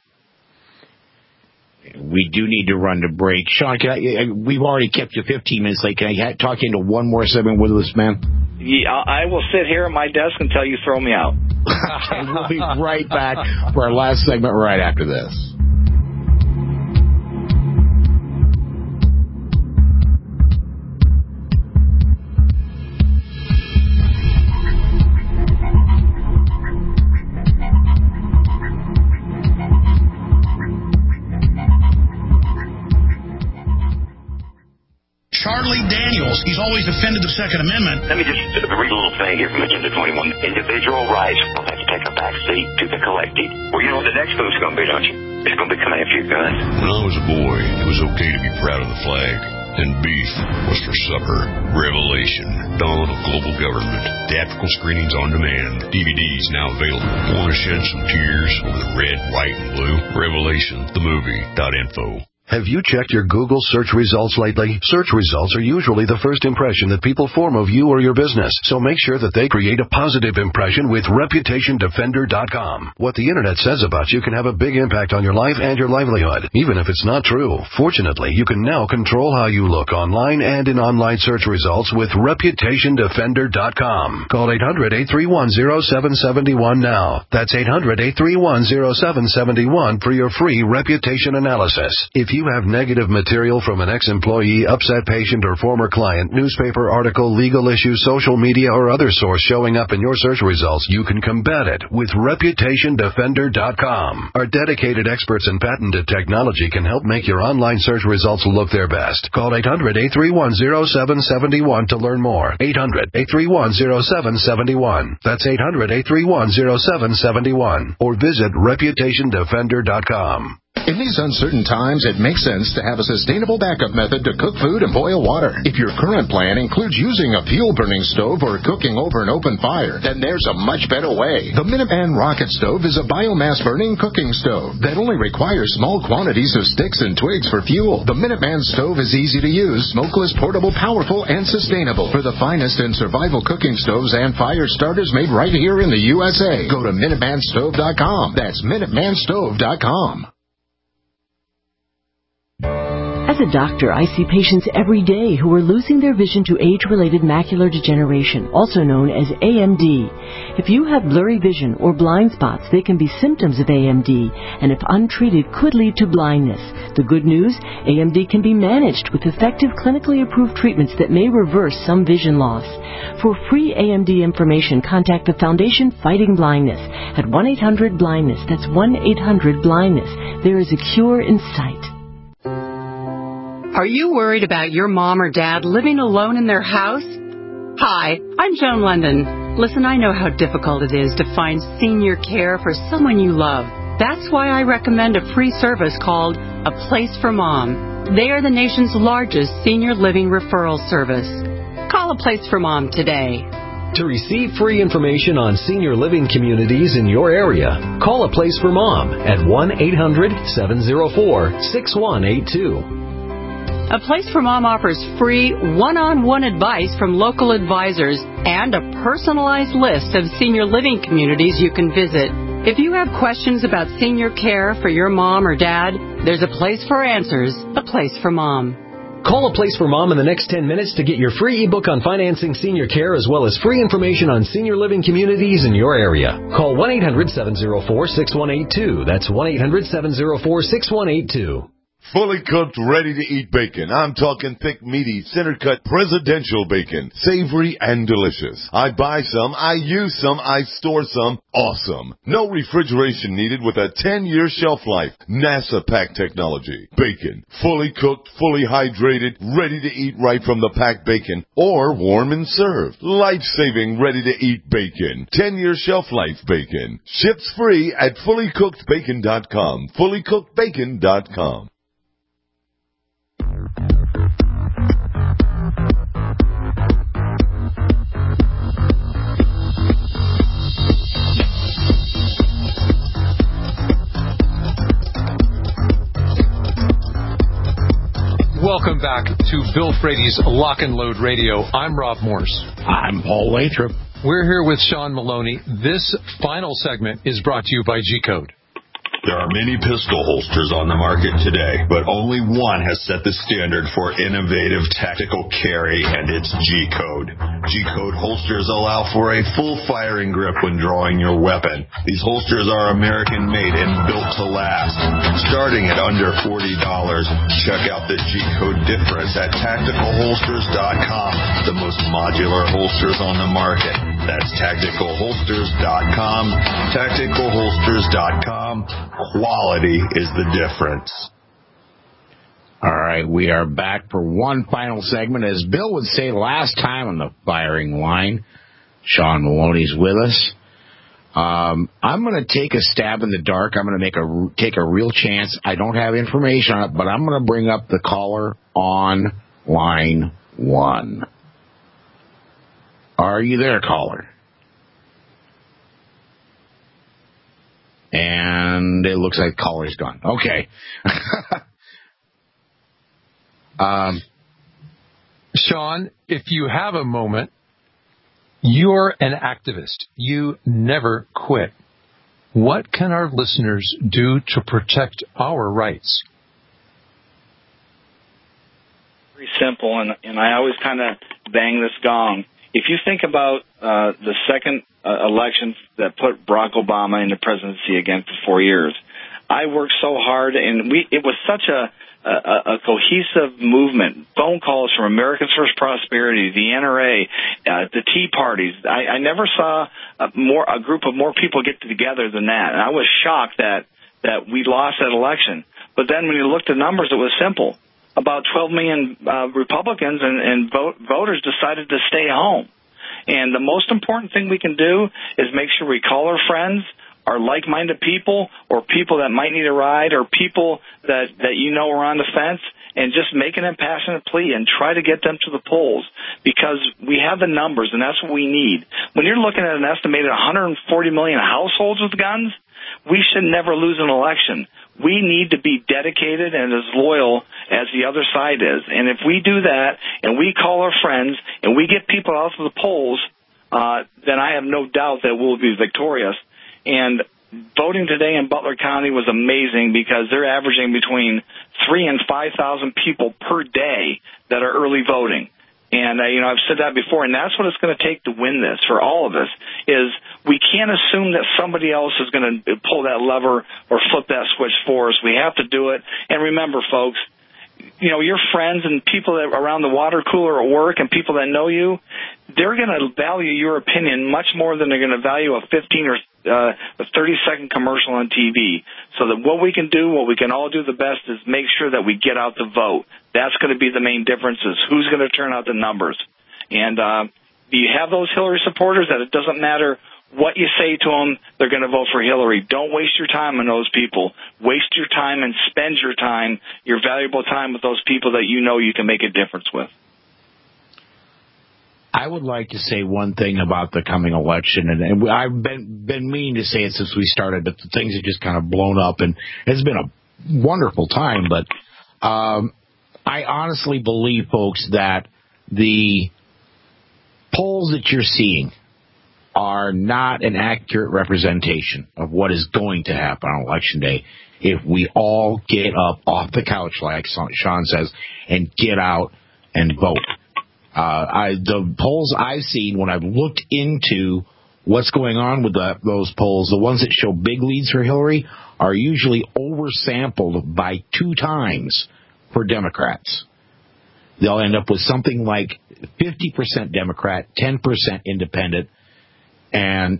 We do need to run to break. Sean, can I, we've already kept you fifteen minutes late. Can I talk you into one more segment with this man? Yeah, I will sit here at my desk until you throw me out. And we'll be right back for our last segment right after this. Charlie Daniels, he's always defended the Second Amendment. Let me just read a little thing here from Agenda twenty-one. Individual rights will have to take a back seat to the collective. Well, you know what the next move's going to be, don't you? It's going to be coming after your guns. When I was a boy, it was okay to be proud of the flag. And beef was for supper. Revelation, Dawn of Global Government. Theatrical screenings on demand. D V Ds now available. Want to shed some tears over the red, white, and blue? Revelation, the movie, dot info. Have you checked your Google search results lately? Search results are usually the first impression that people form of you or your business, so make sure that they create a positive impression with Reputation Defender dot com. What the Internet says about you can have a big impact on your life and your livelihood, even if it's not true. Fortunately, you can now control how you look online and in online search results with Reputation Defender dot com. Call eight hundred, eight three one, zero seven seven one now. That's eight hundred, eight three one, zero seven seven one for your free reputation analysis. If you have negative material from an ex-employee, upset patient, or former client, newspaper article, legal issue, social media, or other source showing up in your search results, you can combat it with Reputation Defender dot com. Our dedicated experts in patented technology can help make your online search results look their best. Call eight hundred, eight three one, zero seven seven one to learn more. eight hundred, eight three one, zero seven seven one. That's eight hundred, eight three one, zero seven seven one. Or visit Reputation Defender dot com. In these uncertain times, it makes sense to have a sustainable backup method to cook food and boil water. If your current plan includes using a fuel-burning stove or cooking over an open fire, then there's a much better way. The Minuteman Rocket Stove is a biomass-burning cooking stove that only requires small quantities of sticks and twigs for fuel. The Minuteman Stove is easy to use, smokeless, portable, powerful, and sustainable. For the finest in survival cooking stoves and fire starters made right here in the U S A, go to Minuteman Stove dot com. That's Minuteman Stove dot com. As a doctor, I see patients every day who are losing their vision to age-related macular degeneration, also known as A M D. If you have blurry vision or blind spots, they can be symptoms of A M D, and if untreated, could lead to blindness. The good news, A M D can be managed with effective clinically approved treatments that may reverse some vision loss. For free A M D information, contact the Foundation Fighting Blindness at one eight hundred blindness. That's one eight hundred blindness. There is a cure in sight. Are you worried about your mom or dad living alone in their house? Hi, I'm Joan London. Listen, I know how difficult it is to find senior care for someone you love. That's why I recommend a free service called A Place for Mom. They are the nation's largest senior living referral service. Call A Place for Mom today. To receive free information on senior living communities in your area, call A Place for Mom at one eight hundred seven oh four six one eight two. A Place for Mom offers free one-on-one advice from local advisors and a personalized list of senior living communities you can visit. If you have questions about senior care for your mom or dad, there's a place for answers, A Place for Mom. Call A Place for Mom in the next ten minutes to get your free ebook on financing senior care as well as free information on senior living communities in your area. Call one eight hundred seven oh four six one eight two. That's one eight hundred seven oh four six one eight two. Fully cooked, ready-to-eat bacon. I'm talking thick, meaty, center-cut presidential bacon. Savory and delicious. I buy some, I use some, I store some. Awesome. No refrigeration needed with a ten-year shelf life. NASA pack technology. Bacon. Fully cooked, fully hydrated, ready to eat right from the packed bacon. Or warm and served. Life-saving, ready-to-eat bacon. ten-year shelf life bacon. Ships free at fully cooked bacon dot com. fully cooked bacon dot com. Welcome back to Bill Frady's Lock and Load Radio. I'm Rob Morse. I'm Paul Lathrop. We're here with Sean Maloney. This final segment is brought to you by G-Code. There are many pistol holsters on the market today, but only one has set the standard for innovative tactical carry, and it's G-Code. G-Code holsters allow for a full firing grip when drawing your weapon. These holsters are American-made and built to last. Starting at under forty dollars, check out the G-Code difference at tactical holsters dot com, the most modular holsters on the market. That's tactical holsters dot com, tactical holsters dot com. Quality is the difference. All right, we are back for one final segment. As Bill would say last time on the firing line, Sean Maloney's with us. Um, I'm going to take a stab in the dark. I'm going to make a take a real chance. I don't have information on it, but I'm going to bring up the caller on line one. Are you there, caller? And it looks like caller's gone. Okay. um, Sean, if you have a moment, you're an activist. You never quit. What can our listeners do to protect our rights? Very simple, and, and I always kind of bang this gong. If you think about uh, the second uh, election that put Barack Obama in the presidency again for four years, I worked so hard, and we it was such a, a, a cohesive movement. Phone calls from Americans First Prosperity, the N R A, uh, the Tea Parties. I, I never saw a, more, a group of more people get together than that, and I was shocked that, that we lost that election. But then when you looked at numbers, it was simple. About twelve million uh, Republicans and, and vote, voters decided to stay home. And the most important thing we can do is make sure we call our friends, our like-minded people, or people that might need a ride, or people that, that you know are on the fence, and just make an impassionate plea and try to get them to the polls, because we have the numbers, and that's what we need. When you're looking at an estimated one hundred forty million households with guns, we should never lose an election. We need to be dedicated and as loyal as the other side is. And if we do that, and we call our friends, and we get people out to the polls, uh, then I have no doubt that we'll be victorious. And voting today in Butler County was amazing, because they're averaging between three and five thousand people per day that are early voting. And, uh, you know, I've said that before, and that's what it's going to take to win this for all of us, is we can't assume that somebody else is going to pull that lever or flip that switch for us. We have to do it. And remember, folks, you know, your friends and people that around the water cooler at work and people that know you, they're going to value your opinion much more than they're going to value a fifteen or uh, a thirty second commercial on T V. So that what we can do, what we can all do the best, is make sure that we get out the vote. That's going to be the main difference, is who's going to turn out the numbers. And uh, do you have those Hillary supporters that it doesn't matter what you say to them, they're going to vote for Hillary. Don't waste your time on those people. Waste your time and spend your time, your valuable time with those people that you know you can make a difference with. I would like to say one thing about the coming election, and, and I've been been meaning to say it since we started, but the things have just kind of blown up, and it's been a wonderful time. But um, I honestly believe, folks, that the polls that you're seeing are not an accurate representation of what is going to happen on Election Day if we all get up off the couch, like Sean says, and get out and vote. Uh, I, the polls I've seen when I've looked into what's going on with the, those polls, the ones that show big leads for Hillary are usually oversampled by two times for Democrats. They'll end up with something like fifty percent Democrat, ten percent Independent, and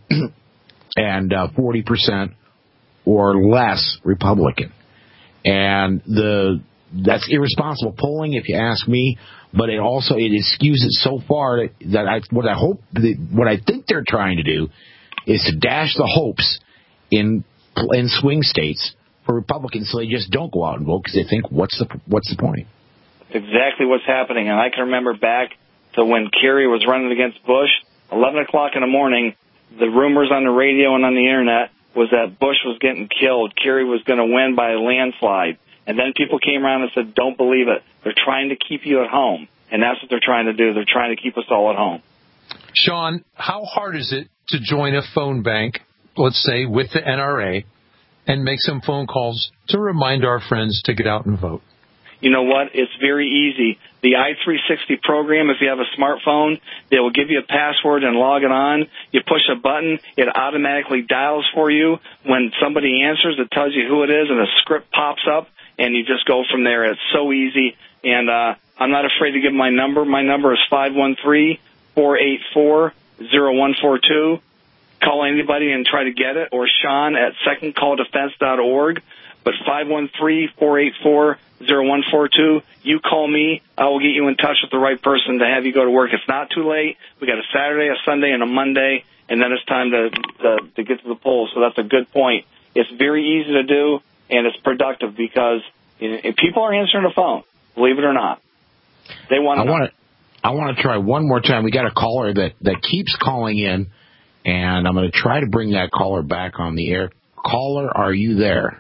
and uh, forty percent or less Republican. And the that's irresponsible polling, if you ask me. But it also it skews it so far that, that I what I hope that, what I think they're trying to do is to dash the hopes in in swing states for Republicans, so they just don't go out and vote because they think what's the what's the point? That's exactly what's happening. And I can remember back to when Kerry was running against Bush, eleven o'clock in the morning, the rumors on the radio and on the internet was that Bush was getting killed. Kerry was going to win by a landslide. And then people came around and said, don't believe it. They're trying to keep you at home. And that's what they're trying to do. They're trying to keep us all at home. Sean, how hard is it to join a phone bank, let's say, with the N R A, and make some phone calls to remind our friends to get out and vote? You know what? It's very easy. The I three sixty program, if you have a smartphone, they will give you a password and log it on. You push a button, it automatically dials for you. When somebody answers, it tells you who it is, and a script pops up, and you just go from there. It's so easy. And uh, I'm not afraid to give my number. My number is five one three, four eight four, zero one four two. Call anybody and try to get it, or Sean at second call defense dot org. But five one three, four eight four, zero one four two, you call me. I will get you in touch with the right person to have you go to work. It's not too late. We got a Saturday, a Sunday, and a Monday, and then it's time to, to, to get to the polls. So that's a good point. It's very easy to do, and it's productive because you know, if people are answering the phone, believe it or not. They want to I want to I want to try one more time. We got a caller that, that keeps calling in, and I'm going to try to bring that caller back on the air. Caller, are you there?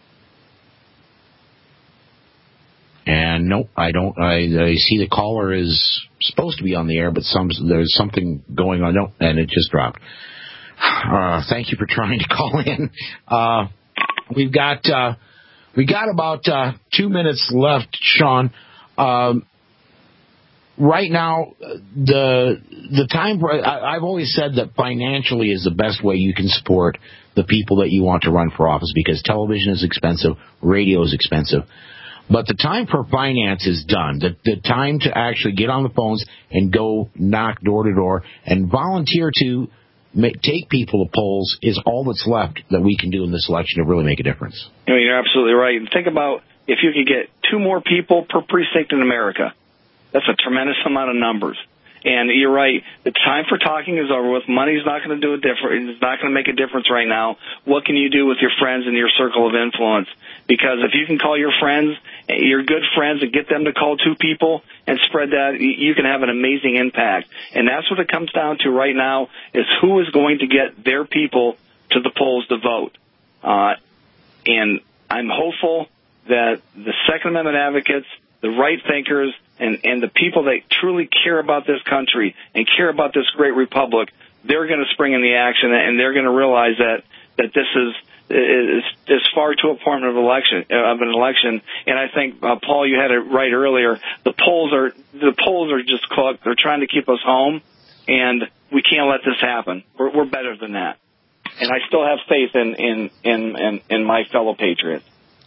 And nope, I don't. I, I see the caller is supposed to be on the air, but some there's something going on. Nope, and it just dropped. Uh, thank you for trying to call in. Uh, we've got uh, we got about uh, two minutes left, Sean. Um, right now, the the time I, I've always said that financially is the best way you can support the people that you want to run for office, because television is expensive, radio is expensive. But the time for finance is done. The, the time to actually get on the phones and go knock door to door and volunteer to make, take people to polls is all that's left that we can do in this election to really make a difference. You know, you're absolutely right. And think about if you could get two more people per precinct in America. That's a tremendous amount of numbers. And you're right. The time for talking is over with. Money's not going to do a difference. It's not going to make a difference right now. What can you do with your friends and your circle of influence? Because if you can call your friends, your good friends, and get them to call two people and spread that, you can have an amazing impact. And that's what it comes down to right now, is who is going to get their people to the polls to vote. Uh, and I'm hopeful that the Second Amendment advocates, the right thinkers, and, and the people that truly care about this country and care about this great republic, they're going to spring in the action, and they're going to realize that, that this is is, is far too important of an election. Of an election, and I think uh, Paul, you had it right earlier. The polls are the polls are just cooked. They're trying to keep us home, and we can't let this happen. We're, we're better than that, and I still have faith in in in in, in my fellow patriots.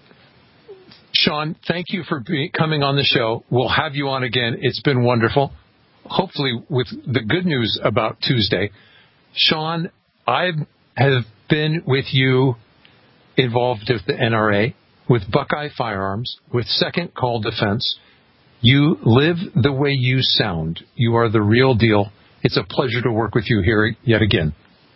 Sean, thank you for be, coming on the show. We'll have you on again. It's been wonderful. Hopefully with the good news about Tuesday. Sean, I have been with you involved with the N R A, with Buckeye Firearms, with Second Call Defense. You live the way you sound. You are the real deal. It's a pleasure to work with you here yet again.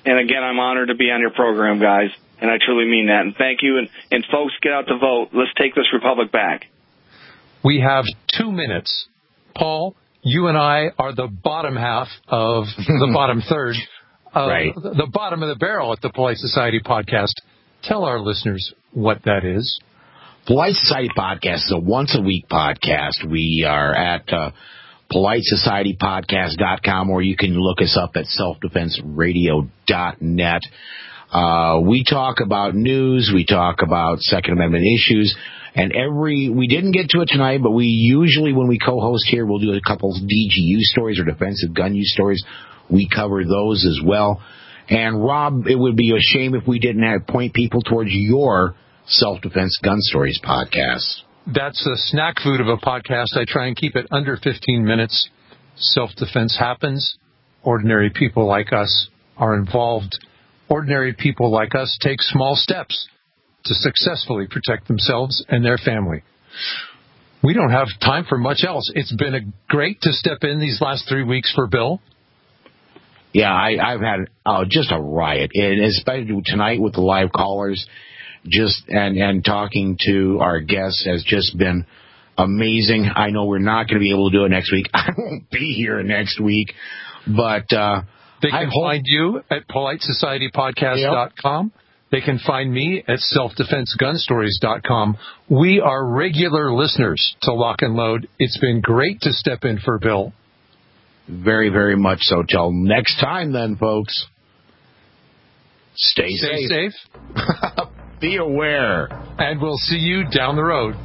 And again, I'm honored to be on your program, guys, and I truly mean that. And thank you. And, and folks, get out to vote. Let's take this republic back. We have two minutes. Paul, you and I are the bottom half of the bottom third, of right. the bottom of the barrel at the Polite Society Podcast. Tell our listeners what that is. Polite Society Podcast is a once-a-week podcast. We are at uh, polite society podcast dot com, or you can look us up at self defense radio dot net. Uh, we talk about news. We talk about Second Amendment issues. And every, we didn't get to it tonight, but we usually, when we co-host here, we'll do a couple D G U stories or defensive gun use stories. We cover those as well. And Rob, it would be a shame if we didn't have, point people towards your Self-Defense Gun Stories podcast. That's the snack food of a podcast. I try and keep it under fifteen minutes. Self-defense happens. Ordinary people like us are involved. Ordinary people like us take small steps to successfully protect themselves and their family. We don't have time for much else. It's been a great to step in these last three weeks for Bill. Yeah, I, I've had uh, just a riot, and especially tonight with the live callers. Just and, and talking to our guests has just been amazing. I know we're not going to be able to do it next week. I won't be here next week, but uh, they can hope- find you at polite society podcast dot com. Yep. They can find me at self defense gun stories dot com. We are regular listeners to Lock and Load. It's been great to step in for Bill. Very, very much so. Till next time, then, folks. Stay, Stay safe. safe. Be aware. And we'll see you down the road.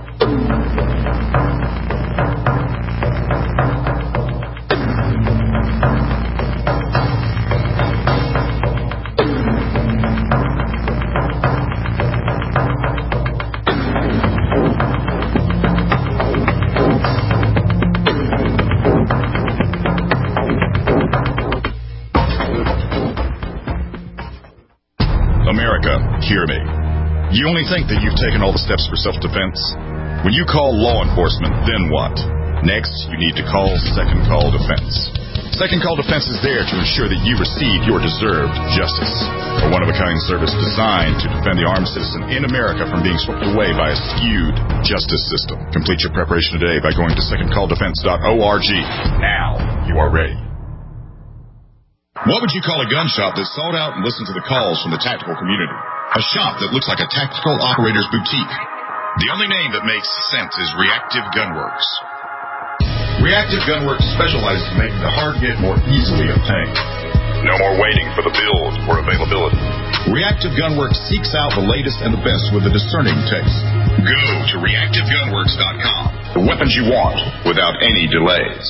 America, hear me. You only think that you've taken all the steps for self-defense? When you call law enforcement, then what? Next, you need to call Second Call Defense. Second Call Defense is there to ensure that you receive your deserved justice. A one-of-a-kind service designed to defend the armed citizen in America from being swept away by a skewed justice system. Complete your preparation today by going to second call defense dot org. Now you are ready. What would you call a gun shop that sought out and listened to the calls from the tactical community? A shop that looks like a tactical operator's boutique. The only name that makes sense is Reactive Gunworks. Reactive Gunworks specializes in making the hard hit more easily obtained. No more waiting for the build or availability. Reactive Gunworks seeks out the latest and the best with a discerning taste. Go to reactive gunworks dot com. The weapons you want without any delays.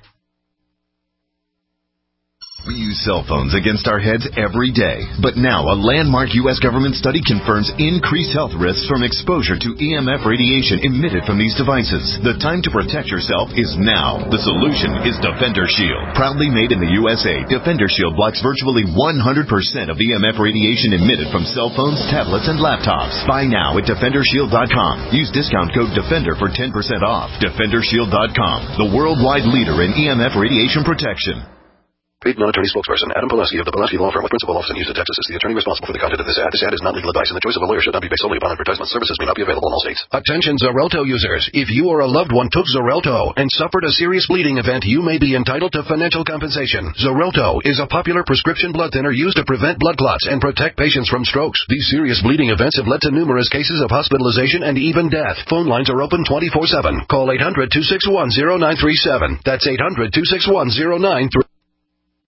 We use cell phones against our heads every day. But now a landmark U S government study confirms increased health risks from exposure to E M F radiation emitted from these devices. The time to protect yourself is now. The solution is Defender Shield. Proudly made in the U S A, Defender Shield blocks virtually one hundred percent of E M F radiation emitted from cell phones, tablets, and laptops. Buy now at defender shield dot com. Use discount code DEFENDER for ten percent off. defender shield dot com, the worldwide leader in E M F radiation protection. Paid non-attorney spokesperson Adam Pulaski of the Pulaski Law Firm with principal office in Houston, Texas, is the attorney responsible for the content of this ad. This ad is not legal advice, and the choice of a lawyer should not be based solely upon advertisement. Services may not be available in all states. Attention Xarelto users. If you or a loved one took Xarelto and suffered a serious bleeding event, you may be entitled to financial compensation. Xarelto is a popular prescription blood thinner used to prevent blood clots and protect patients from strokes. These serious bleeding events have led to numerous cases of hospitalization and even death. Phone lines are open twenty-four seven. Call eight hundred two six one zero nine three seven. That's eight hundred two six one zero nine three seven.